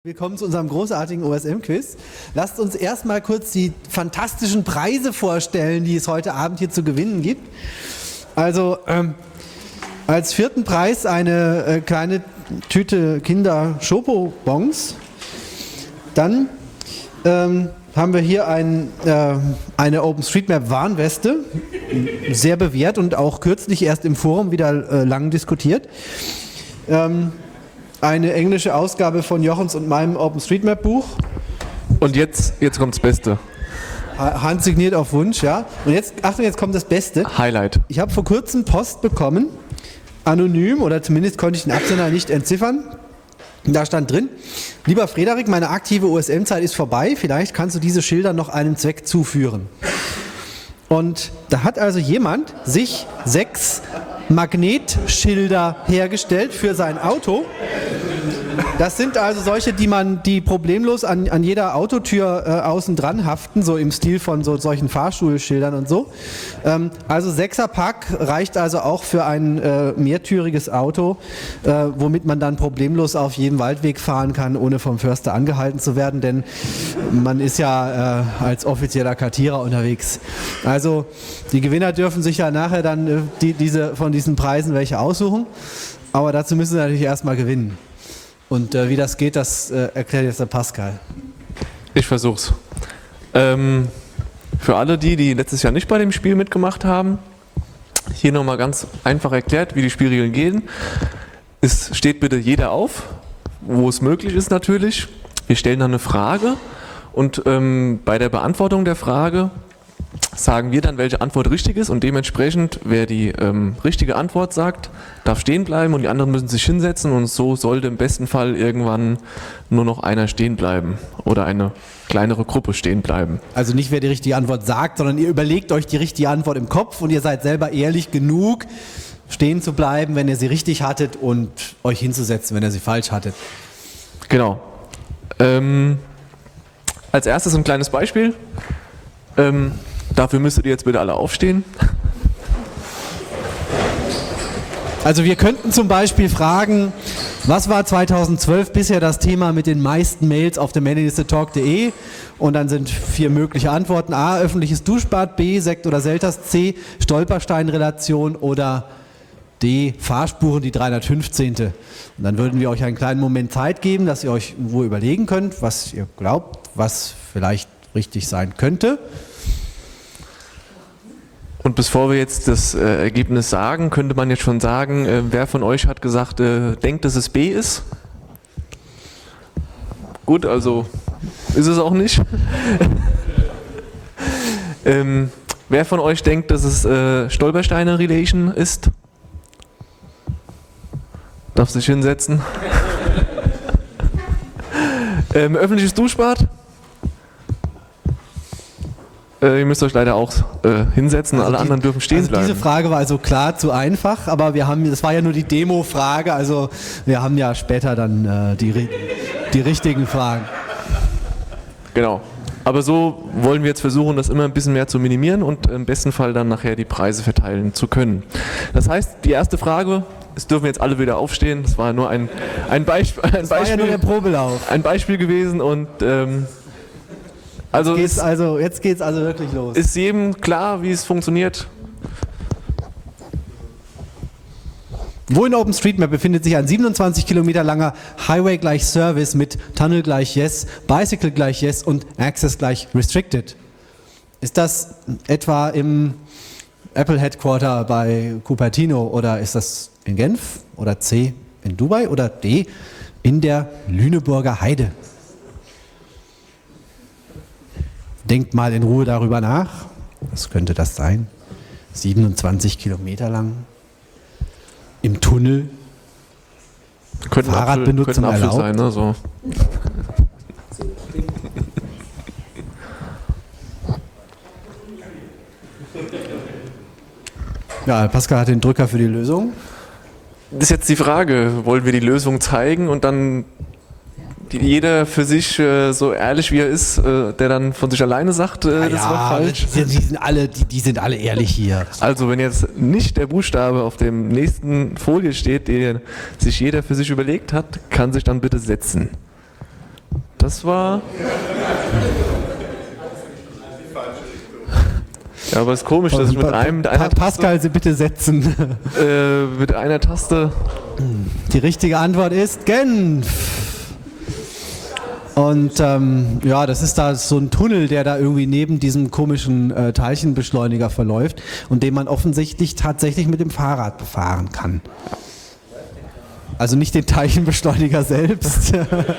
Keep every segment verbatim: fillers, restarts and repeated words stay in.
Willkommen zu unserem großartigen O S M-Quiz. Lasst uns erstmal kurz die fantastischen Preise vorstellen, die es heute Abend hier zu gewinnen gibt. Also ähm, als vierten Preis eine äh, kleine Tüte Kinder-Schokobons. Dann ähm, haben wir hier ein, äh, eine OpenStreetMap-Warnweste, sehr bewährt und auch kürzlich erst im Forum wieder äh, lang diskutiert. Ähm, Eine englische Ausgabe von Jochens und meinem OpenStreetMap-Buch. Und jetzt, jetzt kommt das Beste. Handsigniert auf Wunsch, ja. Und jetzt, Achtung, jetzt kommt das Beste. Highlight. Ich habe vor kurzem Post bekommen, anonym, oder zumindest konnte ich den Absender nicht entziffern. Da stand drin: Lieber Frederik, meine aktive O S M-Zeit ist vorbei, vielleicht kannst du diese Schilder noch einem Zweck zuführen. Und da hat also jemand sich sechs Magnetschilder hergestellt für sein Auto. Das sind also solche, die man, die problemlos an, an jeder Autotür äh, außen dran haften, so im Stil von so, solchen Fahrstuhlschildern und so. Ähm, also Sechserpack reicht also auch für ein äh, mehrtüriges Auto, äh, womit man dann problemlos auf jedem Waldweg fahren kann, ohne vom Förster angehalten zu werden, denn man ist ja äh, als offizieller Kartierer unterwegs. Also die Gewinner dürfen sich ja nachher dann äh, die, diese, von diesen Preisen welche aussuchen, aber dazu müssen sie natürlich erstmal gewinnen. Und äh, wie das geht, das äh, erklärt jetzt der Pascal. Ich versuch's. Ähm, für alle die, die letztes Jahr nicht bei dem Spiel mitgemacht haben, hier nochmal ganz einfach erklärt, wie die Spielregeln gehen. Es steht bitte jeder auf, wo es möglich ist natürlich. Wir stellen dann eine Frage und ähm, bei der Beantwortung der Frage sagen wir dann, welche Antwort richtig ist, und dementsprechend, wer die ähm, richtige Antwort sagt, darf stehen bleiben und die anderen müssen sich hinsetzen, und so sollte im besten Fall irgendwann nur noch einer stehen bleiben oder eine kleinere Gruppe stehen bleiben. Also nicht, wer die richtige Antwort sagt, sondern ihr überlegt euch die richtige Antwort im Kopf und ihr seid selber ehrlich genug, stehen zu bleiben, wenn ihr sie richtig hattet, und euch hinzusetzen, wenn ihr sie falsch hattet. Genau. Ähm, als erstes ein kleines Beispiel. Ähm, Dafür müsstet ihr jetzt bitte alle aufstehen. Also wir könnten zum Beispiel fragen, was war zweitausendzwölf bisher das Thema mit den meisten Mails auf der Mailingliste talk punkt de? Und dann sind vier mögliche Antworten: A, öffentliches Duschbad, B, Sekt oder Selters, C, Stolpersteinrelation oder D, Fahrspuren, die dreihundertfünfzehnte. Und dann würden wir euch einen kleinen Moment Zeit geben, dass ihr euch in Ruhe überlegen könnt, was ihr glaubt, was vielleicht richtig sein könnte. Und bevor wir jetzt das äh, Ergebnis sagen, könnte man jetzt schon sagen, äh, wer von euch hat gesagt, äh, denkt, dass es B ist? Gut, also ist es auch nicht. ähm, wer von euch denkt, dass es äh, Stolpersteine-Relation ist? Darf sich hinsetzen. ähm, öffentliches Duschbad? Äh, ihr müsst euch leider auch äh, hinsetzen, also alle die, anderen dürfen stehen also bleiben. Diese Frage war also klar zu einfach, aber wir haben, das war ja nur die Demo-Frage, also wir haben ja später dann äh, die, die richtigen Fragen. Genau, aber so wollen wir jetzt versuchen, das immer ein bisschen mehr zu minimieren und im besten Fall dann nachher die Preise verteilen zu können. Das heißt, die erste Frage, es dürfen jetzt alle wieder aufstehen, das war nur ein, ein, Beisp- ein, das war Beispiel, ja nur der Probelauf. ein Beispiel gewesen, und ähm, Also jetzt geht's ist, also jetzt geht's also wirklich los. Ist jedem klar, wie es funktioniert? Wo in OpenStreetMap befindet sich ein siebenundzwanzig Kilometer langer Highway gleich Service mit Tunnel gleich Yes, Bicycle gleich Yes und Access gleich Restricted? Ist das etwa im Apple Headquarter bei Cupertino, oder ist das in Genf, oder C, in Dubai, oder D, in der Lüneburger Heide? Denkt mal in Ruhe darüber nach. Was könnte das sein? siebenundzwanzig Kilometer lang. Im Tunnel. Könnte Fahrradbenutzung ein Apfel, erlaubt. Sein, ne? So. Ja, Pascal hat den Drücker für die Lösung. Das ist jetzt die Frage, wollen wir die Lösung zeigen und dann die, jeder für sich äh, so ehrlich wie er ist, äh, der dann von sich alleine sagt, äh, das ja, war falsch. Die, die, sind alle, die, die sind alle ehrlich hier. Also wenn jetzt nicht der Buchstabe auf dem nächsten Folie steht, den sich jeder für sich überlegt hat, kann sich dann bitte setzen. Das war... Ja, aber es ist komisch, dass ich mit einem... Mit einer Pascal, Sie bitte setzen. Äh, mit einer Taste... Die richtige Antwort ist Genf. Und ähm, ja, das ist da so ein Tunnel, der da irgendwie neben diesem komischen äh, Teilchenbeschleuniger verläuft und den man offensichtlich tatsächlich mit dem Fahrrad befahren kann. Also nicht den Teilchenbeschleuniger selbst.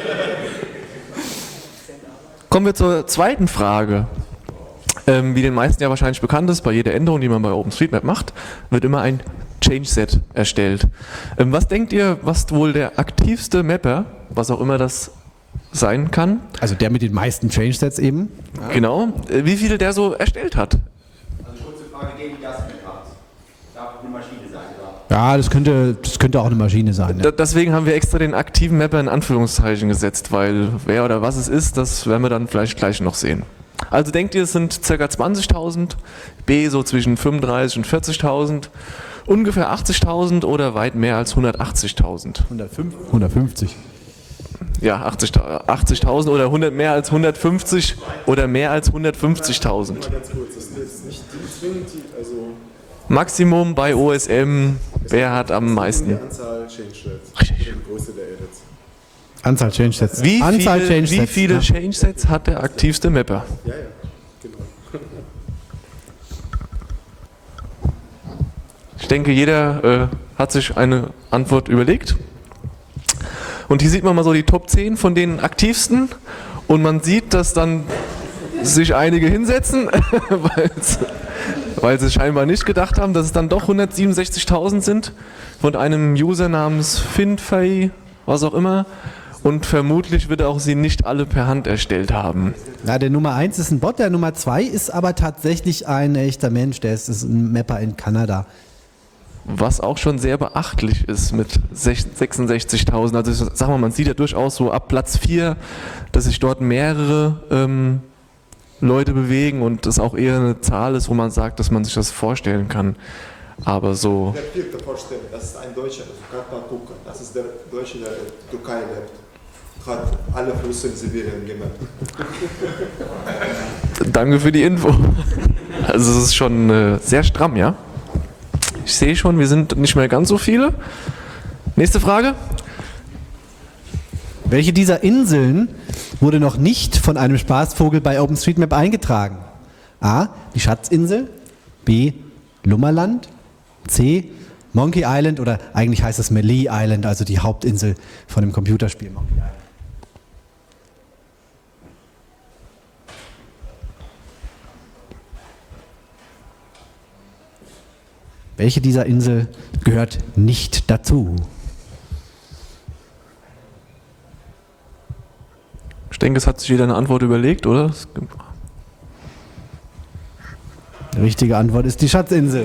Kommen wir zur zweiten Frage. Ähm, wie den meisten ja wahrscheinlich bekannt ist, bei jeder Änderung, die man bei OpenStreetMap macht, wird immer ein Change-Set erstellt. Ähm, was denkt ihr, was wohl der aktivste Mapper, was auch immer das sein kann? Also der mit den meisten Change-Sets eben. Ja. Genau. Äh, wie viele der so erstellt hat? Also kurze Frage, gegen die das mitmacht. Darf eine Maschine sein, oder? Ja, das könnte, das könnte auch eine Maschine sein. Ja. D- deswegen haben wir extra den aktiven Mapper in Anführungszeichen gesetzt, weil wer oder was es ist, das werden wir dann vielleicht gleich noch sehen. Also denkt ihr, es sind ca. zwanzigtausend, B so zwischen fünfunddreißig und vierzigtausend, ungefähr achtzigtausend oder weit mehr als hundertachtzigtausend? hundertfünfzig. Ja, achtzigtausend oder hundert, mehr als hundertfünfzig oder mehr als hundertfünfzigtausend. Ganz kurz, das ist jetzt nicht zwingend, also Maximum bei O S M, wer hat am meisten? die Anzahl Change-Sets, die Größe der Edits. Anzahl Change-Sets. Wie Anzahl viele, Change-Sets, wie viele ja. Change-Sets hat der aktivste Mapper? Ja, ja, genau. Ich denke, jeder äh, hat sich eine Antwort überlegt. Und hier sieht man mal so die Top zehn von den aktivsten. Und man sieht, dass dann sich einige hinsetzen, weil sie scheinbar nicht gedacht haben, dass es dann doch hundertsiebenundsechzigtausend sind von einem User namens Finfei, was auch immer. Und vermutlich wird er auch sie nicht alle per Hand erstellt haben. Ja, der Nummer eins ist ein Bot, der Nummer zwei ist aber tatsächlich ein echter Mensch, der ist, ist ein Mapper in Kanada. Was auch schon sehr beachtlich ist mit sechsundsechzigtausend. Also ich sag mal, man sieht ja durchaus so ab Platz vier, dass sich dort mehrere ähm, Leute bewegen und das auch eher eine Zahl ist, wo man sagt, dass man sich das vorstellen kann. Aber so... Der vierte Vorstellung, das ist ein Deutscher, also Kartal Tukan. Das ist der Deutsche, der in der Türkei lebt. Hat alle Flüsse in Sibirien gemappt. Danke für die Info. Also es ist schon äh, sehr stramm, ja? Ich sehe schon, wir sind nicht mehr ganz so viele. Nächste Frage. Welche dieser Inseln wurde noch nicht von einem Spaßvogel bei OpenStreetMap eingetragen? A. Die Schatzinsel. B. Lummerland. C. Monkey Island oder eigentlich heißt es Melee Island, also die Hauptinsel von dem Computerspiel Monkey Island. Welche dieser Insel gehört nicht dazu? Ich denke, es hat sich jeder eine Antwort überlegt, oder? Die richtige Antwort ist die Schatzinsel.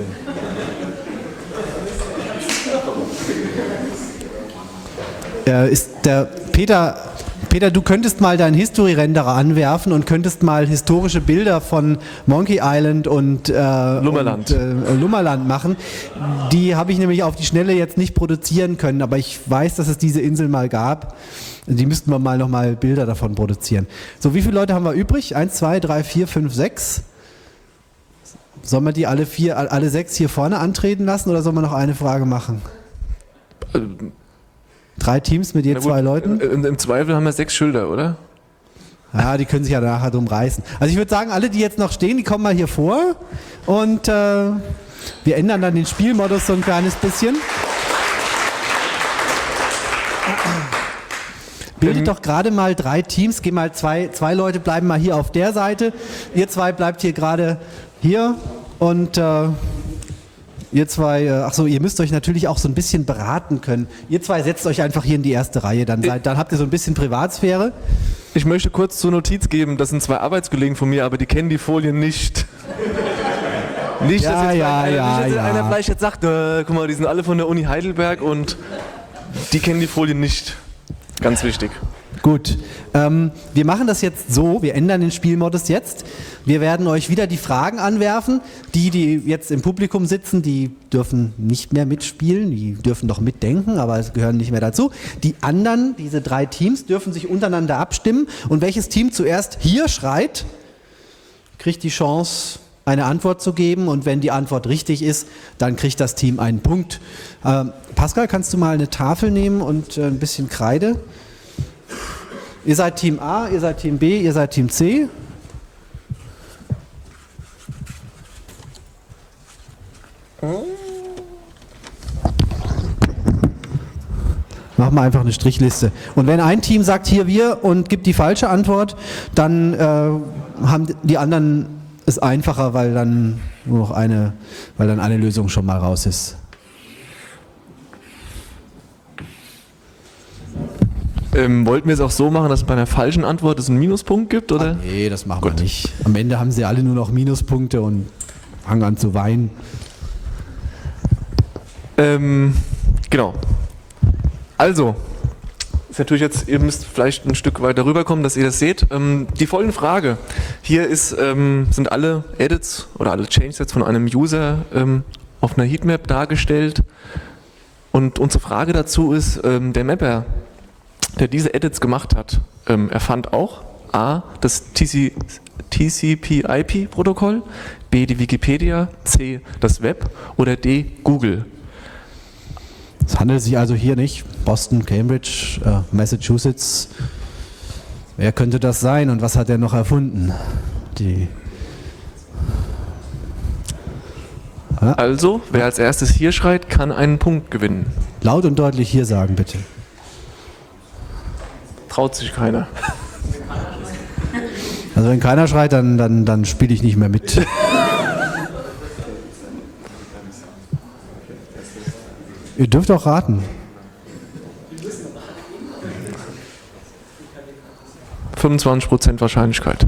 Äh, ist der Peter, Peter, du könntest mal deinen History-Renderer anwerfen und könntest mal historische Bilder von Monkey Island und, äh, Lummerland. und äh, Lummerland machen. Die habe ich nämlich auf die Schnelle jetzt nicht produzieren können, aber ich weiß, dass es diese Insel mal gab. Die müssten wir mal nochmal Bilder davon produzieren. So, wie viele Leute haben wir übrig? Eins, zwei, drei, vier, fünf, sechs. Sollen wir die alle vier, alle sechs hier vorne antreten lassen oder sollen wir noch eine Frage machen? Drei Teams mit je Na gut, zwei Leuten? Im, Im Zweifel haben wir sechs Schilder, oder? Ja, die können sich ja nachher drum reißen. Also ich würde sagen, alle, die jetzt noch stehen, die kommen mal hier vor und äh, wir ändern dann den Spielmodus so ein kleines bisschen. Bildet doch gerade mal drei Teams, geh mal zwei, zwei Leute bleiben mal hier auf der Seite, ihr zwei bleibt hier gerade hier und äh, ihr zwei, äh, ach so, ihr müsst euch natürlich auch so ein bisschen beraten können. Ihr zwei setzt euch einfach hier in die erste Reihe, dann, seid, dann habt ihr so ein bisschen Privatsphäre. Ich möchte kurz zur Notiz geben, das sind zwei Arbeitskollegen von mir, aber die kennen die Folien nicht. Nicht, Ja, dass jetzt ja, einer, ja, nicht, dass jetzt ja. einer vielleicht jetzt sagt, äh, guck mal, die sind alle von der Uni Heidelberg und die kennen die Folien nicht. Ganz wichtig. Gut, ähm, wir machen das jetzt so, wir ändern den Spielmodus jetzt. Wir werden euch wieder die Fragen anwerfen. Die, die jetzt im Publikum sitzen, die dürfen nicht mehr mitspielen, die dürfen doch mitdenken, aber es gehören nicht mehr dazu. Die anderen, diese drei Teams, dürfen sich untereinander abstimmen und welches Team zuerst hier schreit, kriegt die Chance, eine Antwort zu geben und wenn die Antwort richtig ist, dann kriegt das Team einen Punkt. Ähm, Pascal, kannst du mal eine Tafel nehmen und äh, ein bisschen Kreide? Ihr seid Team A, ihr seid Team B, ihr seid Team C. Machen wir einfach eine Strichliste. Und wenn ein Team sagt, hier wir, und gibt die falsche Antwort, dann äh, haben die anderen es einfacher, weil dann nur noch eine, weil dann eine Lösung schon mal raus ist. Ähm, wollten wir es auch so machen, dass es bei einer falschen Antwort es einen Minuspunkt gibt, oder? Ah, nee, das machen Gut. wir nicht. Am Ende haben sie alle nur noch Minuspunkte und fangen an zu weinen. Ähm, genau. Also, ist natürlich jetzt, ihr müsst vielleicht ein Stück weiter rüberkommen, dass ihr das seht. Ähm, die folgende Frage. Hier ist, ähm, sind alle Edits oder alle Changesets von einem User ähm, auf einer Heatmap dargestellt. Und unsere Frage dazu ist, ähm, der Mapper, der diese Edits gemacht hat, ähm, erfand auch A, das T C P I P-Protokoll, B, die Wikipedia, C, das Web oder D, Google. Es handelt sich also hier nicht Boston, Cambridge, äh, Massachusetts. Wer könnte das sein und was hat er noch erfunden? Die ja. Also, wer als erstes hier schreit, kann einen Punkt gewinnen. Laut und deutlich hier sagen, bitte. Traut sich keiner. Also wenn keiner schreit, dann, dann, dann spiele ich nicht mehr mit. Ihr dürft auch raten. fünfundzwanzig Prozent Wahrscheinlichkeit.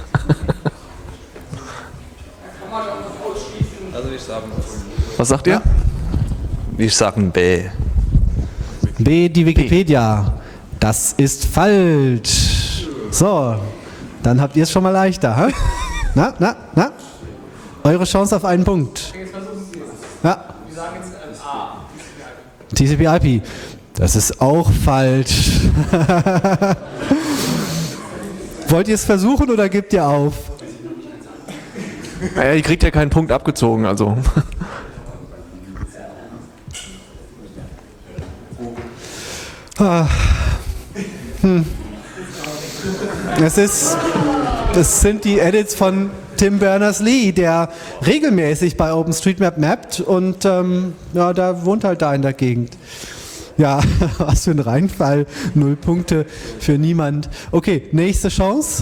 Also ich sage Was sagt ihr? ich sag ein B. B, die Wikipedia. Das ist falsch. So, dann habt ihr es schon mal leichter. Hä? Na, na, na? Eure Chance auf einen Punkt. Ja. T C P I P. Das ist auch falsch. Wollt ihr es versuchen oder gebt ihr auf? Naja, ihr kriegt ja keinen Punkt abgezogen, also. Ah. Hm. Es ist, das sind die Edits von Tim Berners-Lee, der regelmäßig bei OpenStreetMap mappt und ähm, ja, da wohnt halt da in der Gegend. Ja, was für ein Reinfall, null Punkte für niemand. Okay, nächste Chance.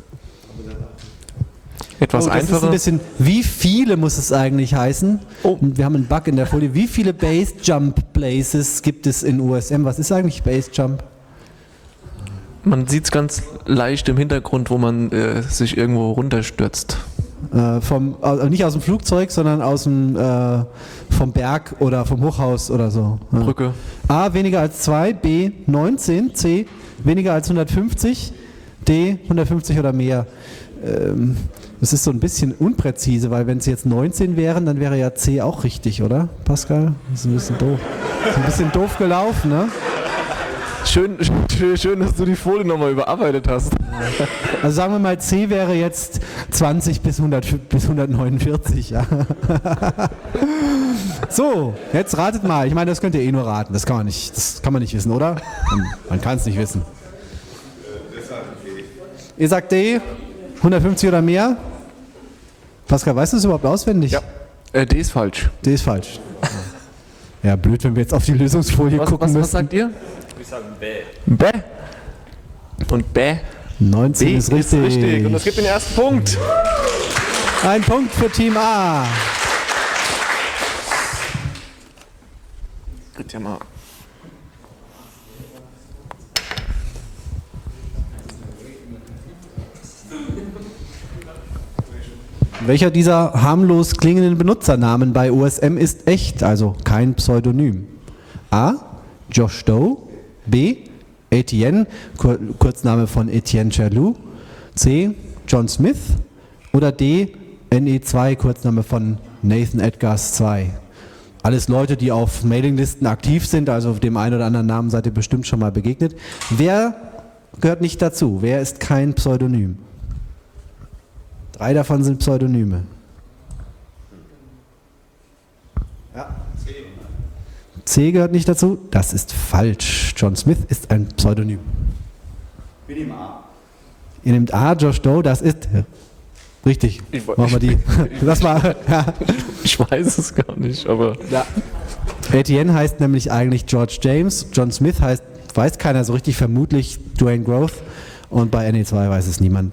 Etwas Oh, das ist ein einfacher. bisschen, wie viele muss es eigentlich heißen? Oh. Wir haben einen Bug in der Folie. Wie viele Base Jump Places gibt es in U S M? Was ist eigentlich Base Jump? Man sieht es ganz leicht im Hintergrund, wo man äh, sich irgendwo runterstürzt. Äh, vom, also nicht aus dem Flugzeug, sondern aus dem, äh, vom Berg oder vom Hochhaus oder so. Ja. Brücke. A, weniger als zwei, B, neunzehn, C, weniger als hundertfünfzig, D, hundertfünfzig oder mehr. Ähm, das ist so ein bisschen unpräzise, weil wenn es jetzt neunzehn wären, dann wäre ja C auch richtig, oder, Pascal? Das ist ein bisschen doof. Das ist ein bisschen doof gelaufen, ne? Schön, schön, schön, dass du die Folie nochmal überarbeitet hast. Also sagen wir mal, C wäre jetzt zwanzig bis, hundert, bis hundertneunundvierzig. Ja. So, jetzt ratet mal. Ich meine, das könnt ihr eh nur raten. Das kann man nicht, das kann man nicht wissen, oder? Man, man kann es nicht wissen. Ihr sagt D, hundertfünfzig oder mehr? Pascal, weißt du es überhaupt auswendig? Ja. Äh, D ist falsch. D ist falsch. Ja, blöd, wenn wir jetzt auf die Lösungsfolie Was, gucken was, müssen. was sagt ihr? Ich sage B. B. Und B. neunzehn B ist richtig. Und das gibt den ersten Punkt. Ein Punkt für Team A. Gut, ja mal. Welcher dieser harmlos klingenden Benutzernamen bei O S M ist echt, also kein Pseudonym? A. Josh Doe, B. Etienne, Kur Kurzname von Etienne Cherlou, C. John Smith oder D. N E zwei, Kurzname von Nathan Edgars zwei. Alles Leute, die auf Mailinglisten aktiv sind, also dem einen oder anderen Namen seid ihr bestimmt schon mal begegnet. Wer gehört nicht dazu? Wer ist kein Pseudonym? Drei davon sind Pseudonyme. Ja. C gehört nicht dazu. Das ist falsch. John Smith ist ein Pseudonym. Wir nehmen A. Ihr nehmt A, Josh Doe, das ist... Richtig, Ich woll- machen wir die. Das war... Ja. Ich weiß es gar nicht, aber Ja. Etienne heißt nämlich eigentlich George James. John Smith heißt, weiß keiner so richtig, vermutlich Dwayne Growth. Und bei N E zwei weiß es niemand.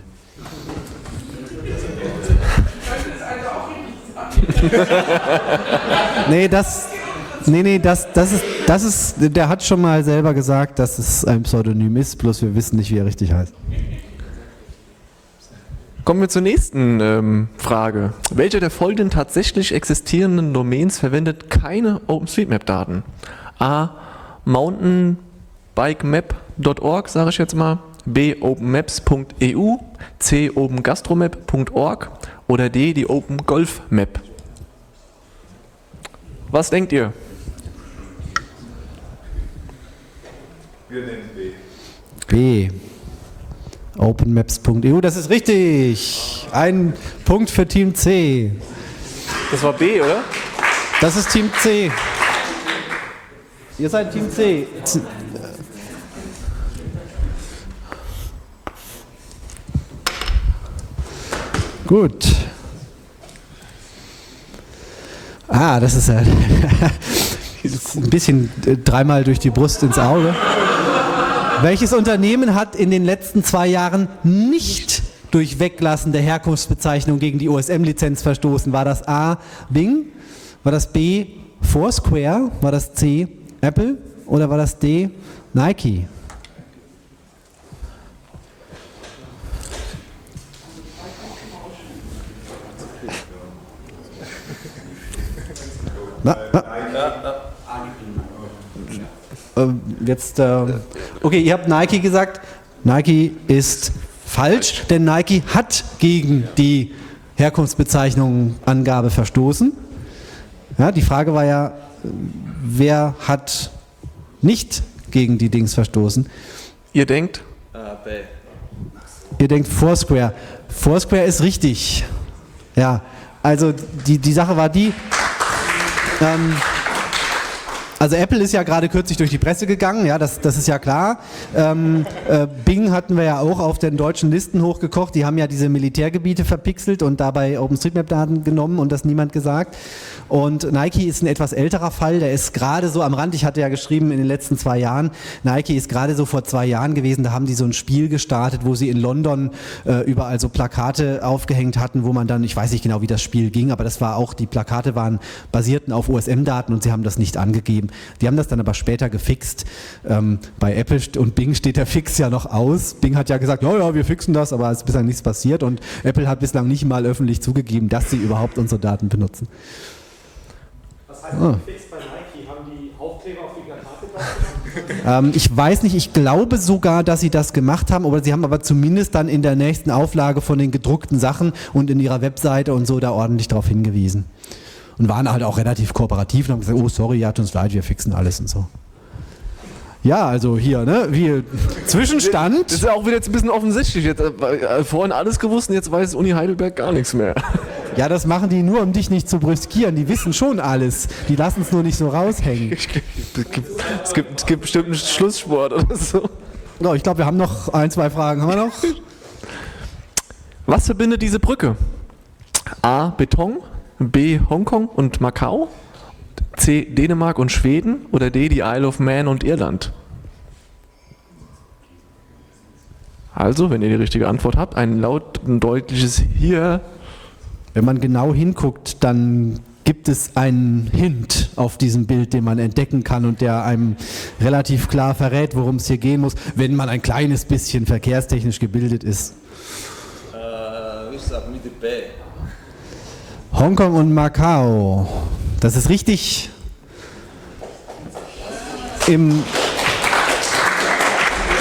Nee, das... Nee, nee, das, das, ist, das ist... Der hat schon mal selber gesagt, dass es ein Pseudonym ist, bloß wir wissen nicht, wie er richtig heißt. kommen wir zur nächsten ähm, Frage. Welche der folgenden tatsächlich existierenden Domains verwendet keine OpenStreetMap-Daten? A. mountainbikemap punkt org, sage ich jetzt mal. B. openmaps punkt e u. C. opengastromap punkt org. Oder D. die OpenGolfMap. Was denkt ihr? Wir nehmen B. B. openmaps punkt e u, das ist richtig. Ein Punkt für Team C. Das war B, oder? Das ist Team C. Ihr seid Team C. Z- Gut. Ah, das ist ja ein bisschen äh, dreimal durch die Brust ins Auge. Welches Unternehmen hat in den letzten zwei Jahren nicht durch Weglassen der Herkunftsbezeichnung gegen die O S M-Lizenz verstoßen? War das A. Bing? War das B. Foursquare? War das C. Apple? Oder war das D. Nike? Na, na. Ähm, Jetzt, ähm, okay, ihr habt Nike gesagt. Nike ist falsch, denn Nike hat gegen die Herkunftsbezeichnung-Angabe verstoßen. Ja, die Frage war ja, wer hat nicht gegen die Dings verstoßen? Ihr denkt? Äh, B. Ihr denkt Foursquare. Foursquare ist richtig. Ja, also die, die Sache war die, ähm, also Apple ist ja gerade kürzlich durch die Presse gegangen, ja, das, das ist ja klar. Ähm, äh, Bing hatten wir ja auch auf den deutschen Listen hochgekocht, die haben ja diese Militärgebiete verpixelt und dabei OpenStreetMap-Daten genommen und das niemand gesagt. Und Nike ist ein etwas älterer Fall, der ist gerade so am Rand, ich hatte ja geschrieben in den letzten zwei Jahren, Nike ist gerade so vor zwei Jahren gewesen, da haben die so ein Spiel gestartet, wo sie in London äh, überall so Plakate aufgehängt hatten, wo man dann, ich weiß nicht genau, wie das Spiel ging, aber das war auch, die Plakate waren, basierten auf O S M-Daten und sie haben das nicht angegeben. Die haben das dann aber später gefixt. Ähm, bei Apple und Bing steht der Fix ja noch aus. Bing hat ja gesagt, ja, ja, wir fixen das, aber es ist bislang nichts passiert und Apple hat bislang nicht mal öffentlich zugegeben, dass sie überhaupt unsere Daten benutzen. Was heißt Ah. fix bei Nike? Haben die Aufkleber auf die Plakate drauf gemacht? Ähm, ich weiß nicht, ich glaube sogar, dass sie das gemacht haben, oder sie haben aber zumindest dann in der nächsten Auflage von den gedruckten Sachen und in ihrer Webseite und so da ordentlich darauf hingewiesen. Und waren halt auch relativ kooperativ und haben gesagt, oh sorry, ja, tut uns leid, wir fixen alles und so. Ja, also hier, ne, wie Zwischenstand. Das ist ja auch wieder jetzt ein bisschen offensichtlich. Jetzt, äh, vorhin alles gewusst und jetzt weiß Uni Heidelberg gar nichts mehr. Ja, das machen die nur, um dich nicht zu brüskieren. Die wissen schon alles. Die lassen es nur nicht so raushängen. Es gibt, es gibt, es gibt bestimmt einen Schlusssport oder so. So, ich glaube, wir haben noch ein, zwei Fragen. Haben wir noch? Was verbindet diese Brücke? A. Beton, B. Hongkong und Macau, C. Dänemark und Schweden oder D. die Isle of Man und Irland? Also, wenn ihr die richtige Antwort habt, ein laut und deutliches Hier. Wenn man genau hinguckt, dann gibt es einen Hint auf diesem Bild, den man entdecken kann und der einem relativ klar verrät, worum es hier gehen muss, wenn man ein kleines bisschen verkehrstechnisch gebildet ist. Äh, ich sag Mitte B. Hongkong und Macau. Das ist richtig. Im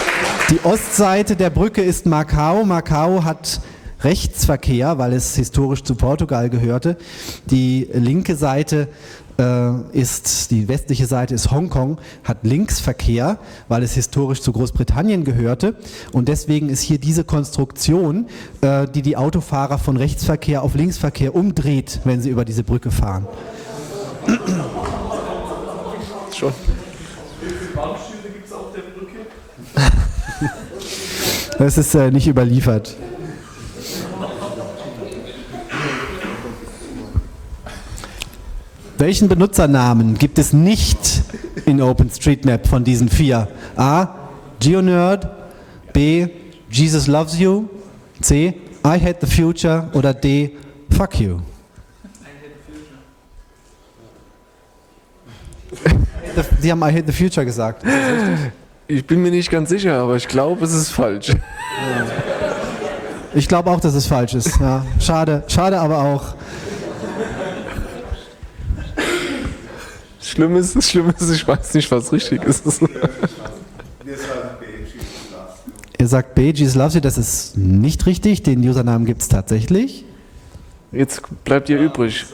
Die Ostseite der Brücke ist Macau. Macau hat Rechtsverkehr, weil es historisch zu Portugal gehörte. Die linke Seite äh, ist, die westliche Seite ist Hongkong, hat Linksverkehr, weil es historisch zu Großbritannien gehörte. Und deswegen ist hier diese Konstruktion, äh, die die Autofahrer von Rechtsverkehr auf Linksverkehr umdreht, wenn sie über diese Brücke fahren. Schon. Wie viele Baumstühle gibt es auf der Brücke? Das ist äh, nicht überliefert. Welchen Benutzernamen gibt es nicht in OpenStreetMap von diesen vier? A. GeoNerd, B. Jesus Loves You, C. I Hate the Future oder D. Fuck You? Sie haben I Hate the Future gesagt. Ist das richtig? Ich bin mir nicht ganz sicher, aber ich glaube, es ist falsch. Ich glaube auch, dass es falsch ist. Ja. Schade, schade aber auch. Schlimm ist, schlimm ist, ich weiß nicht, was richtig ist. Wir sagen B, Jesus Loves You. Ihr sagt B, Jesus Loves You, das ist nicht richtig. Den Usernamen gibt es tatsächlich. Jetzt bleibt ihr übrig.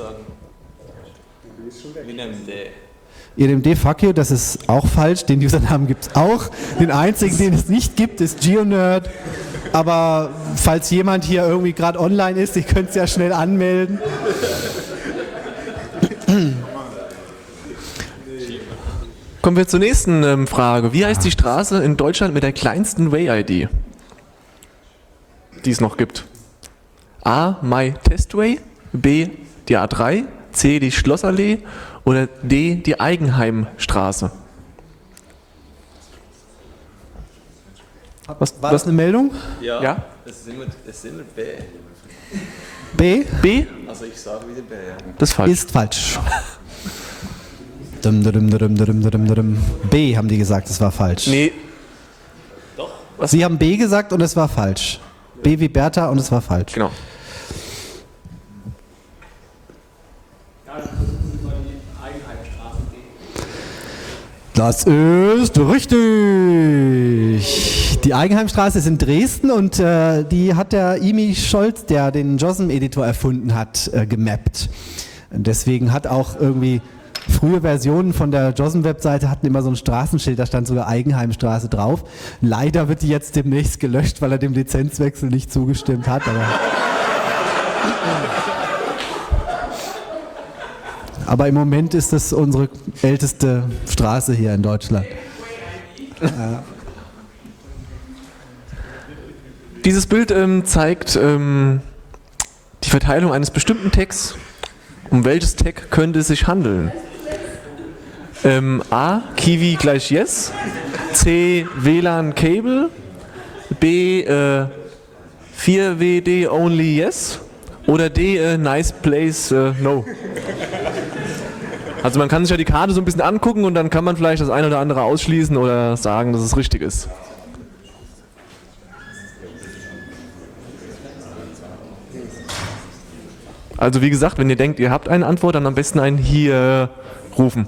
Wir nehmen D. Ihr nehmt D, Fuck You, das ist auch falsch. Den Usernamen gibt es auch. Den einzigen, den es nicht gibt, ist GeoNerd. Aber falls jemand hier irgendwie gerade online ist, ihr könnt es ja schnell anmelden. Kommen wir zur nächsten ähm, Frage. Wie heißt die Straße in Deutschland mit der kleinsten Way-I D, die es noch gibt? A. My Testway, B. die A drei, C. die Schlossallee oder D. die Eigenheimstraße? Was, War das eine Meldung? Ja, Ja? Es, ist immer, es ist immer B. B B? Also ich sage wieder B. Ja. Das ist falsch. ist falsch. Dum, dum, dum, dum, dum, dum. B haben die gesagt, es war falsch. Nee, Sie haben B gesagt und es war falsch. B wie Bertha und es war falsch. genau. Ja, das ist über die Eigenheimstraße gehen. Das ist richtig. Die Eigenheimstraße ist in Dresden und äh, die hat der Imi Scholz, der den J O S M-Editor erfunden hat, äh, gemappt. Deswegen hat auch irgendwie frühe Versionen von der J O S M-Webseite hatten immer so ein Straßenschild, da stand sogar Eigenheimstraße drauf. Leider wird die jetzt demnächst gelöscht, weil er dem Lizenzwechsel nicht zugestimmt hat. Aber, aber im Moment ist das unsere älteste Straße hier in Deutschland. Ja. Dieses Bild ähm, zeigt ähm, die Verteilung eines bestimmten Tags. Um welches Tag könnte es sich handeln? Ähm, A. Kiwi gleich Yes. C. W L A N Cable. B. Äh, vier W D Only Yes. Oder D. Äh, Nice Place äh, No. Also man kann sich ja die Karte so ein bisschen angucken und dann kann man vielleicht das eine oder andere ausschließen oder sagen, dass es richtig ist. Also wie gesagt, wenn ihr denkt, ihr habt eine Antwort, dann am besten einen hier rufen.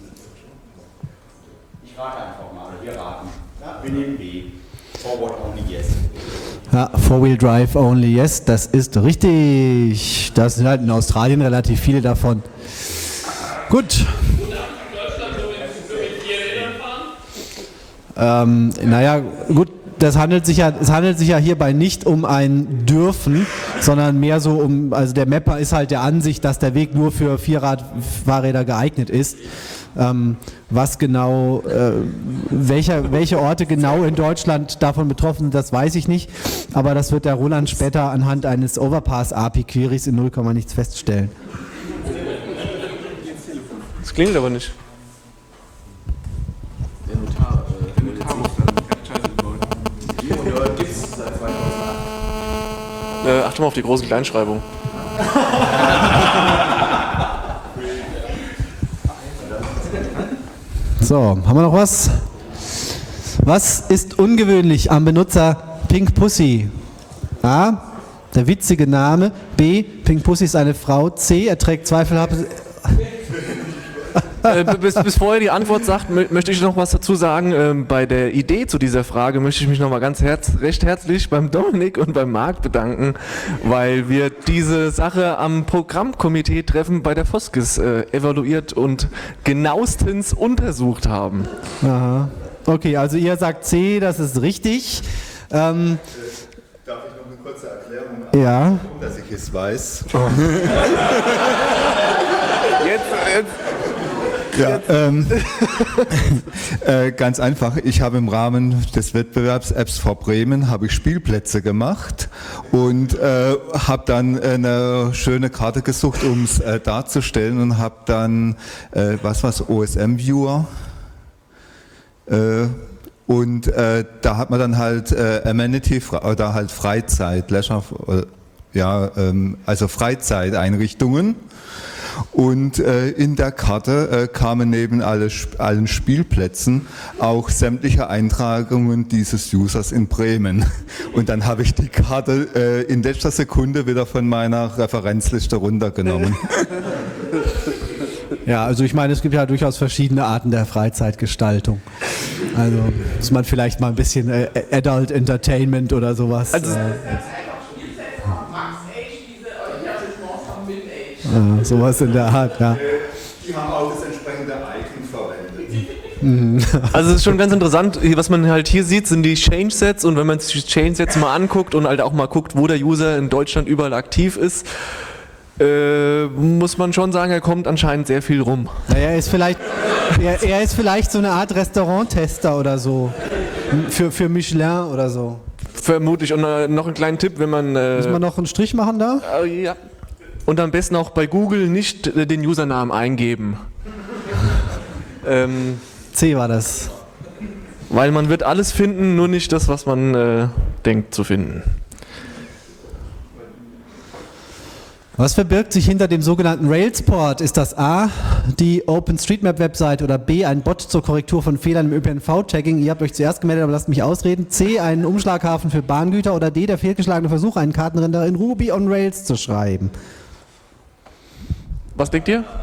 Ich rate einfach mal, oder wir raten. Ja, wir nehmen B. Forward only yes. Ja, Four-Wheel Drive Only Yes, das ist richtig. Das sind halt in Australien relativ viele davon. Gut. Ähm, naja, gut, das handelt sich ja, es handelt sich ja hierbei nicht um ein Dürfen, sondern mehr so um, also der Mapper ist halt der Ansicht, dass der Weg nur für Vierrad-Fahrräder geeignet ist. Ähm, was genau, äh, welcher, welche Orte genau in Deutschland davon betroffen sind, das weiß ich nicht. Aber das wird der Roland später anhand eines Overpass-A P I-Queries in null Komma nichts feststellen. Das klingt aber nicht. Der Notar, äh, der Notar muss dann entscheiden wollen. Die Modell gibt es seit zweitausendacht. Äh, achte mal auf die große Kleinschreibung. So, haben wir noch was? Was ist ungewöhnlich am Benutzer Pink Pussy? A. Der witzige Name. B. Pink Pussy ist eine Frau. C. Er trägt zweifelhaft. Äh, bis, bis vorher die Antwort sagt, mö- möchte ich noch was dazu sagen. Ähm, bei der Idee zu dieser Frage möchte ich mich noch mal ganz herz, recht herzlich beim Dominik und beim Marc bedanken, weil wir diese Sache am Programmkomitee-Treffen bei der Foskis äh, evaluiert und genauestens untersucht haben. Aha. Okay, also ihr sagt C, das ist richtig. Ähm, Darf ich noch eine kurze Erklärung ja. machen, dass ich es weiß? Jetzt, jetzt. Ja, ähm, äh, ganz einfach. Ich habe im Rahmen des Wettbewerbs Apps for Bremen habe ich Spielplätze gemacht und äh, habe dann eine schöne Karte gesucht, um es äh, darzustellen und habe dann äh, was was O S M-Viewer äh, und äh, da hat man dann halt äh, Amenity oder halt Freizeit, Leisure, äh, ja, ähm, also Freizeiteinrichtungen. Und äh, in der Karte äh, kamen neben alle, allen Spielplätzen auch sämtliche Eintragungen dieses Users in Bremen. Und dann habe ich die Karte äh, in letzter Sekunde wieder von meiner Referenzliste runtergenommen. Ja, also ich meine, es gibt ja durchaus verschiedene Arten der Freizeitgestaltung. Also muss man vielleicht mal ein bisschen äh, Adult Entertainment oder sowas. Also, äh, äh, sowas in der Art, ja. Die haben auch das entsprechende Icon verwendet. Also es ist schon ganz interessant, was man halt hier sieht, sind die Change-Sets und wenn man sich die Change-Sets mal anguckt und halt auch mal guckt, wo der User in Deutschland überall aktiv ist, äh, muss man schon sagen, er kommt anscheinend sehr viel rum. Naja, er ist vielleicht, er, er ist vielleicht so eine Art Restauranttester oder so. Für, für Michelin oder so. Vermutlich. Und äh, noch einen kleinen Tipp, wenn man... Äh, Müssen wir noch einen Strich machen da? äh, ja. Und am besten auch bei Google nicht äh, den Usernamen eingeben. ähm, C war das. weil man wird alles finden, nur nicht das, was man äh, denkt zu finden. Was verbirgt sich hinter dem sogenannten Railsport? Ist das A, die OpenStreetMap-Website oder B, ein Bot zur Korrektur von Fehlern im Ö P N V-Tagging? Ihr habt euch zuerst gemeldet, aber lasst mich ausreden. C, ein Umschlaghafen für Bahngüter oder D, der fehlgeschlagene Versuch, einen Kartenrender in Ruby on Rails zu schreiben? Was denkt ihr?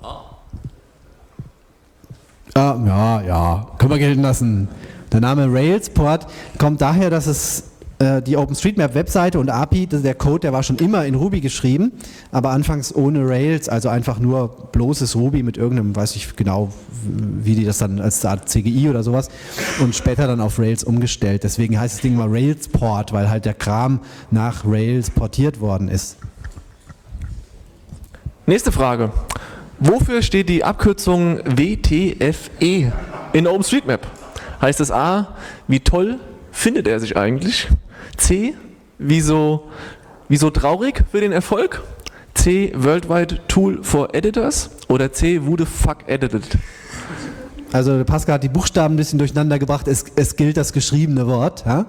Ah, ja, ja, können wir gelten lassen. Der Name Railsport kommt daher, dass es äh, die OpenStreetMap-Webseite und A P I, das, der Code, der war schon immer in Ruby geschrieben, aber anfangs ohne Rails, also einfach nur bloßes Ruby mit irgendeinem, weiß ich genau, wie die das dann als Art C G I oder sowas und später dann auf Rails umgestellt. Deswegen heißt das Ding mal Railsport, weil halt der Kram nach Rails portiert worden ist. Nächste Frage. Wofür steht die Abkürzung W T F E in OpenStreetMap? Heißt es A, wie toll findet er sich eigentlich? C, wieso, wieso traurig für den Erfolg? C, Worldwide Tool for Editors? Oder C, who the fuck edited? Also Pascal hat die Buchstaben ein bisschen durcheinander gebracht, es, es gilt das geschriebene Wort. Ja?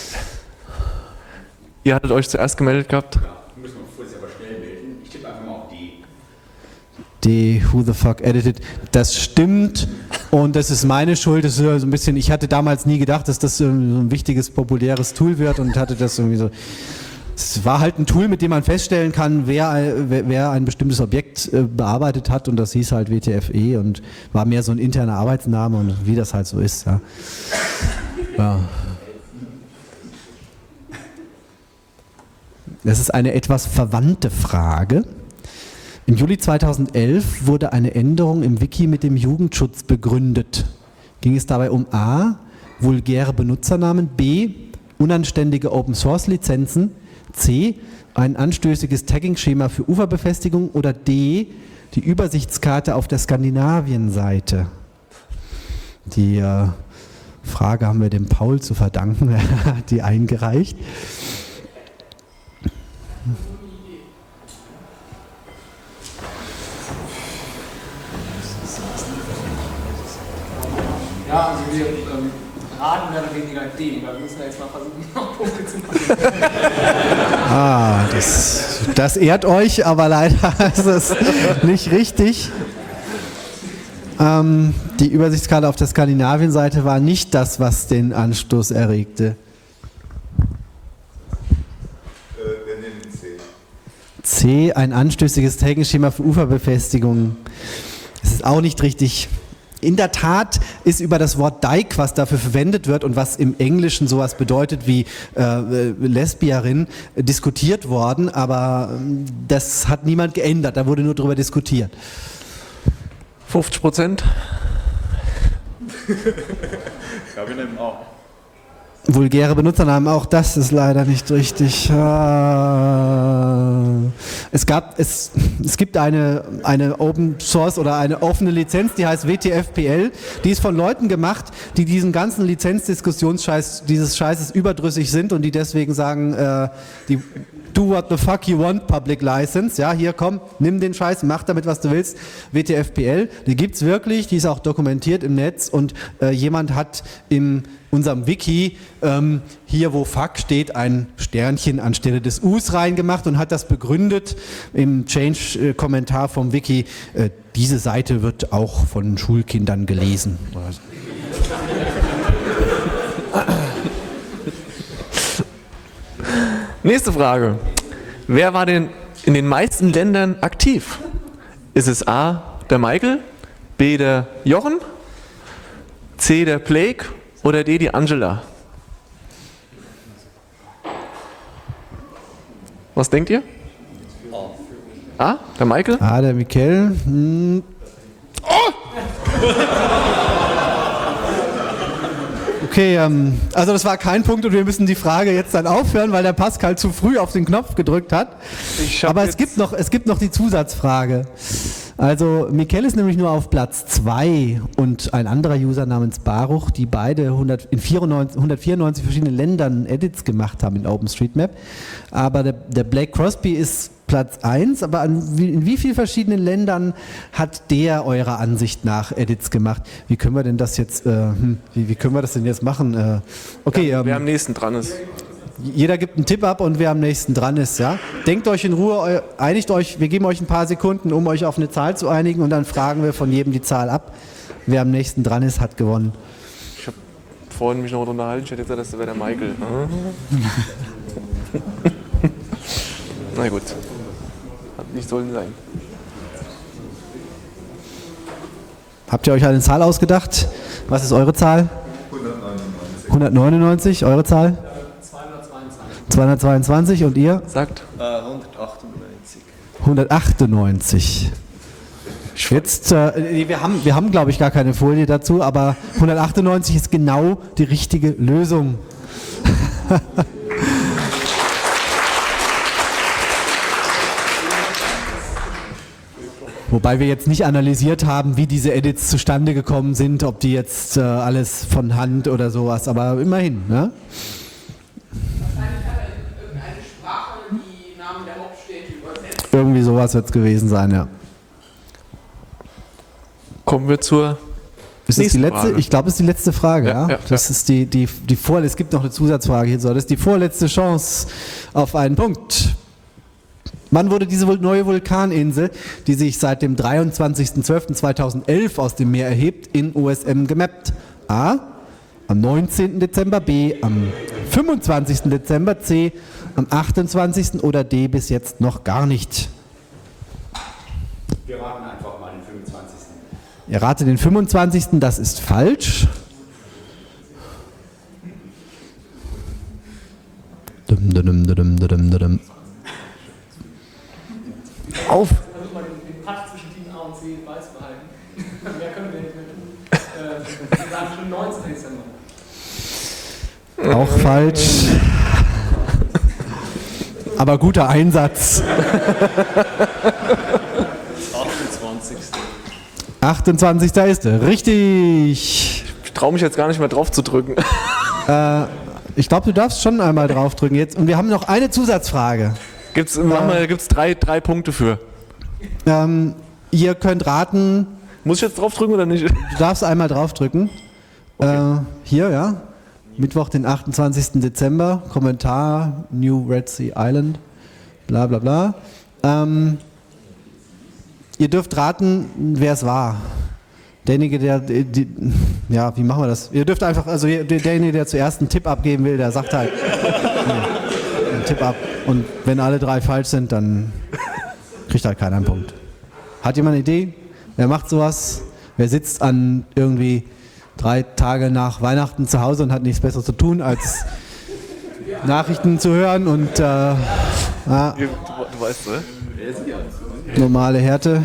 Ihr hattet euch zuerst gemeldet gehabt. Müssen wir vorher aber schnell melden. Ich tippe einfach mal auf D. Die Who the fuck edited, das stimmt und das ist meine Schuld, das ist so ein bisschen, ich hatte damals nie gedacht, dass das so ein wichtiges, populäres Tool wird und hatte das irgendwie so, es war halt ein Tool, mit dem man feststellen kann, wer, wer, wer ein bestimmtes Objekt äh, bearbeitet hat und das hieß halt W T F E und war mehr so ein interner Arbeitsname und wie das halt so ist. Ja. Ja. Das ist eine etwas verwandte Frage. Im Juli zweitausendelf wurde eine Änderung im Wiki mit dem Jugendschutz begründet. Ging es dabei um A, vulgäre Benutzernamen, B, unanständige Open-Source-Lizenzen, C, ein anstößiges Tagging-Schema für Uferbefestigung oder D, die Übersichtskarte auf der Skandinavien-Seite? Die äh, Frage haben wir dem Paul zu verdanken, er hat die eingereicht. Ja, also wir ähm, raten mehr oder weniger D, weil wir müssen ja jetzt mal versuchen, noch Punkte zu machen. Ah, das, das ehrt euch, aber leider ist es nicht richtig. Ähm, die Übersichtskarte auf der Skandinavien-Seite war nicht das, was den Anstoß erregte. Äh, wir nehmen C. C, ein anstößiges Tagging-Schema für Uferbefestigungen. Es ist Auch nicht richtig. In der Tat ist über das Wort Dyke, was dafür verwendet wird und was im Englischen sowas bedeutet wie äh, Lesbierin, äh, diskutiert worden, aber äh, das hat niemand geändert, da wurde nur darüber diskutiert. fünfzig Prozent? Ja, wir nehmen auch. Vulgäre Benutzernamen, auch das ist leider nicht richtig. Es gab, es, es gibt eine, eine Open Source oder eine offene Lizenz, die heißt W T F P L. Die ist von Leuten gemacht, die diesen ganzen Lizenzdiskussionsscheiß, dieses Scheißes überdrüssig sind und die deswegen sagen, äh, die do what the fuck you want, Public License. Ja, hier komm, nimm den Scheiß, mach damit, was du willst. W T F P L, die gibt's wirklich, die ist auch dokumentiert im Netz und äh, jemand hat in unserem Wiki ähm, hier, wo fuck steht, ein Sternchen anstelle des U's reingemacht und hat das begründet im Change-Kommentar vom Wiki. Äh, diese Seite wird auch von Schulkindern gelesen. Nächste Frage. Wer war denn in den meisten Ländern aktiv? Ist es A, der Michael, B, der Jochen, C, der Blake oder D, die Angela? Was denkt ihr? A, der Michael? Ah, der Michael. Hm. Okay, ähm, also das war kein Punkt und wir müssen die Frage jetzt dann aufhören, weil der Pascal zu früh auf den Knopf gedrückt hat. Ich hab Aber es jetzt- gibt noch, es gibt noch die Zusatzfrage. Also Michael ist nämlich nur auf Platz zwei und ein anderer User namens Baruch, die beide hundert, in vierundneunzig, hundertvierundneunzig verschiedenen Ländern Edits gemacht haben in OpenStreetMap. Aber der, der Blake Crosby ist Platz eins, aber an wie, in wie vielen verschiedenen Ländern hat der eurer Ansicht nach Edits gemacht? Wie können wir denn das jetzt, äh, hm, wie, wie können wir das denn jetzt machen? Äh, okay, Wer ähm, am nächsten dran ist. jeder gibt einen Tipp ab und wer am nächsten dran ist, ja? Denkt euch in Ruhe, eu- einigt euch, wir geben euch ein paar Sekunden, um euch auf eine Zahl zu einigen und dann fragen wir von jedem die Zahl ab. Wer am nächsten dran ist, hat gewonnen. Ich habe vorhin mich noch unterhalten, ich hätte gesagt, das wäre der Michael. Ah. Na gut. Hat nicht sollen sein. Habt ihr euch eine Zahl ausgedacht? Was ist eure Zahl? hundertneunundneunzig, eure Zahl? zweihundertzweiundzwanzig. zweihundertzweiundzwanzig und ihr? Sagt. hundertachtundneunzig. hundertachtundneunzig. Jetzt, äh, wir haben, wir haben glaube ich gar keine Folie dazu, aber hundertachtundneunzig ist genau die richtige Lösung. Wobei wir jetzt nicht analysiert haben, wie diese Edits zustande gekommen sind, ob die jetzt äh, alles von Hand oder sowas, aber immerhin, ne? Wahrscheinlich hat er in irgendeine Sprache die Namen der Hauptstädte übersetzt. Irgendwie sowas wird es gewesen sein, ja. Kommen wir zur Ist das die nächsten letzte? Frage. Ich glaube, es ist die letzte Frage, ja. Ja, ja, das ist die, die, die vor, es gibt noch eine Zusatzfrage hierzu. Das ist die vorletzte Chance auf einen Punkt. Wann wurde diese vul- neue Vulkaninsel, die sich seit dem dreiundzwanzigsten zwölften zweitausendelf aus dem Meer erhebt, in O S M gemappt? A. Am neunzehnten Dezember, B. Am fünfundzwanzigsten Dezember, C. Am achtundzwanzigsten oder D. bis jetzt noch gar nicht. Wir raten einfach mal den fünfundzwanzigsten. Ihr ratet den fünfundzwanzigsten, das ist falsch. Dum, dum, dum, dum, dum, dum. Auf! Versuch mal den, den Patt zwischen Team A und C beizubehalten. Mehr können wir nicht mehr tun. Äh, wir sagen schon neunzehnten Dezember. Auch falsch. Aber guter Einsatz. achtundzwanzigsten. achtundzwanzigster ist er. Richtig. Ich traue mich jetzt gar nicht mehr drauf zu drücken. Äh, ich glaube, du darfst schon einmal draufdrücken jetzt. Und wir haben noch eine Zusatzfrage. Gibt's, machen wir, gibt's drei, drei Punkte für. Ähm, ihr könnt raten, Muss ich jetzt draufdrücken oder nicht? du darfst einmal draufdrücken. Äh, hier, ja. Mittwoch, den achtundzwanzigsten Dezember. Kommentar, New Red Sea Island. Bla bla bla. Ähm, ihr dürft raten, wer es war. Derjenige, der, die, die, ja, wie machen wir das? Ihr dürft einfach, also der- derjenige, der zuerst einen Tipp abgeben will, der sagt halt nee, einen Tipp ab. Und wenn alle drei falsch sind, dann kriegt halt keiner einen Punkt. Hat jemand eine Idee? Wer macht sowas? Wer sitzt an irgendwie drei Tage nach Weihnachten zu Hause und hat nichts Besseres zu tun, als Nachrichten zu hören und äh, ja, Du, du weißt, ne? normale Härte?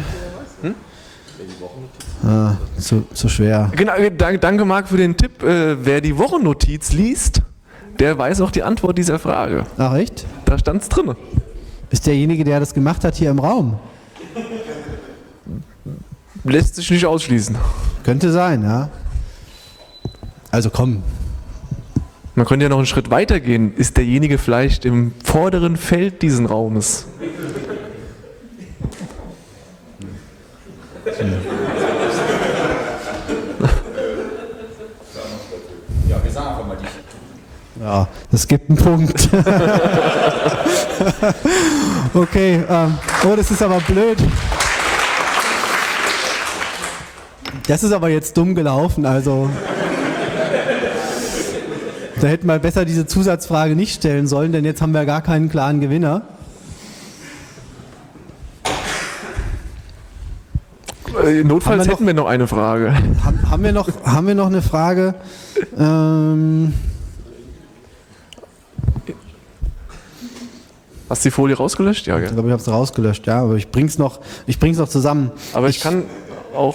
Ah, zu, zu schwer. Genau, danke, danke Marc für den Tipp. Äh, wer die Wochennotiz liest, der weiß auch die Antwort dieser Frage. Ach echt? Da stand es drin. Ist derjenige, der das gemacht hat, hier im Raum? Lässt sich nicht ausschließen. Könnte sein, ja. Also komm. Man könnte ja noch einen Schritt weiter gehen. Ist derjenige vielleicht im vorderen Feld dieses Raumes? Ja, wir sagen einfach mal die. Ja, das gibt einen Punkt. Okay, ähm, oh, das ist aber blöd. Das ist aber jetzt dumm gelaufen, also da hätten wir besser diese Zusatzfrage nicht stellen sollen, denn jetzt haben wir gar keinen klaren Gewinner. Äh, Notfalls Haben wir hätten wir noch eine Frage. Haben, haben, wir, noch, haben wir noch eine Frage? Ähm, Hast du die Folie rausgelöscht? Ja, ich gell? glaube, ich habe es rausgelöscht, ja, aber ich bring's noch, ich bring's noch zusammen. Aber ich kann auch...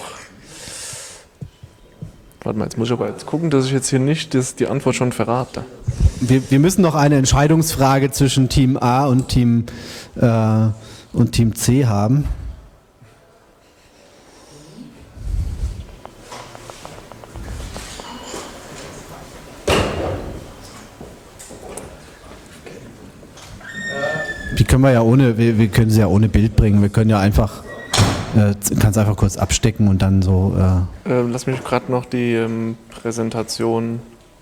Warte mal, jetzt muss ich aber jetzt gucken, dass ich jetzt hier nicht das, die Antwort schon verrate. Wir, wir müssen noch eine Entscheidungsfrage zwischen Team A und Team, äh, und Team C haben. Die können wir ja ohne, wir, wir können sie ja ohne Bild bringen. Wir können ja einfach, äh, kannst einfach kurz abstecken und dann so. Äh, Ähm, lass mich gerade noch die ähm, Präsentation...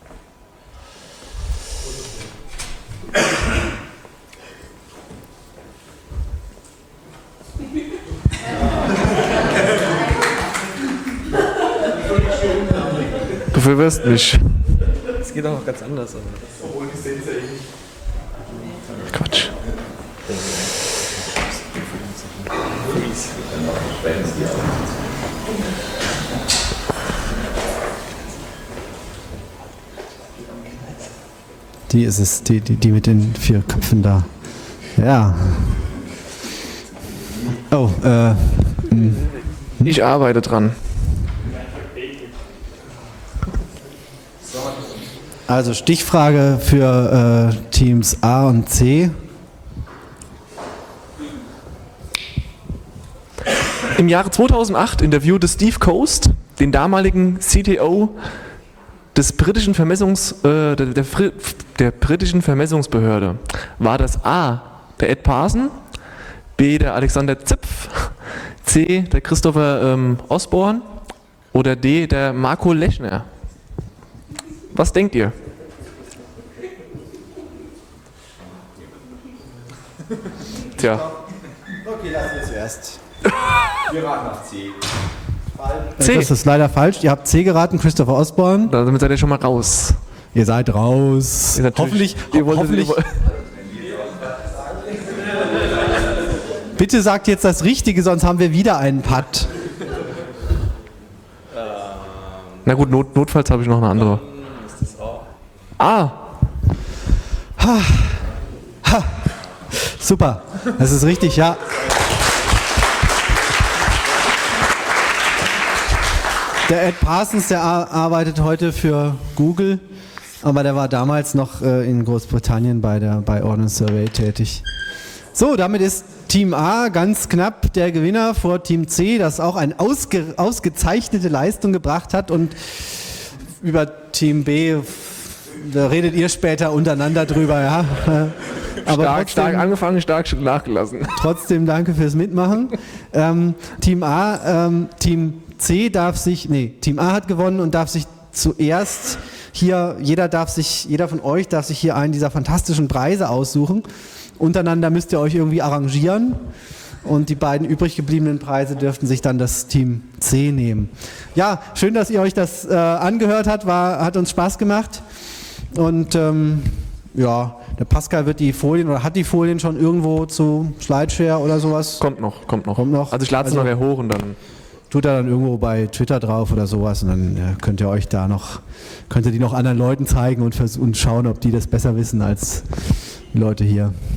Du verwirrst mich. Das geht auch noch ganz anders. Quatsch. die ist es, die, die, die mit den vier Köpfen da. Ja. Oh, äh. mh. Ich arbeite dran. Also Stichfrage für äh, Teams A und C. Im Jahre zweitausendacht interviewte Steve Coast den damaligen C T O des britischen Vermessungs, äh, der, der, der britischen Vermessungsbehörde. War das A, der Ed Parson, B, der Alexander Zipf, C, der Christopher ähm, Osborne oder D, der Marco Lechner? Was denkt ihr? Tja. Okay, lassen wir zuerst. Wir raten nach C. C. Das ist leider falsch. Ihr habt C geraten, Christopher Osborne. Damit seid ihr schon mal raus. Ihr seid raus. Ihr seid Hoffentlich. natürlich- ihr wolltet- hoffentlich ihr woll- bitte sagt jetzt das Richtige, sonst haben wir wieder einen Putt. Na gut, not, notfalls habe ich noch eine andere. Ah, Super. Das ist richtig, ja. Der Ed Parsons, der ar- arbeitet heute für Google, aber der war damals noch äh, in Großbritannien bei der bei Ordnance Survey tätig. So, damit ist Team A ganz knapp der Gewinner vor Team C, das auch eine ausge, ausgezeichnete Leistung gebracht hat, und über Team B, da redet ihr später untereinander drüber, ja. Aber stark, trotzdem- stark angefangen, stark nachgelassen. Trotzdem danke fürs Mitmachen. Ähm, Team A, ähm, Team C darf sich, nee, Team A hat gewonnen und darf sich zuerst hier, jeder darf sich, jeder von euch darf sich hier einen dieser fantastischen Preise aussuchen. Untereinander müsst ihr euch irgendwie arrangieren und die beiden übrig gebliebenen Preise dürften sich dann das Team C nehmen. Ja, schön, dass ihr euch das äh, angehört habt, war, hat uns Spaß gemacht und ähm, ja, der Pascal wird die Folien oder hat die Folien schon irgendwo zu Slideshare oder sowas. Kommt noch, kommt noch. Kommt noch. Also ich lade es Also- nachher hoch und dann. tut er dann irgendwo bei Twitter drauf oder sowas und dann ja, könnt ihr euch da noch, könnt ihr die noch anderen Leuten zeigen und, vers- und schauen, ob die das besser wissen als die Leute hier.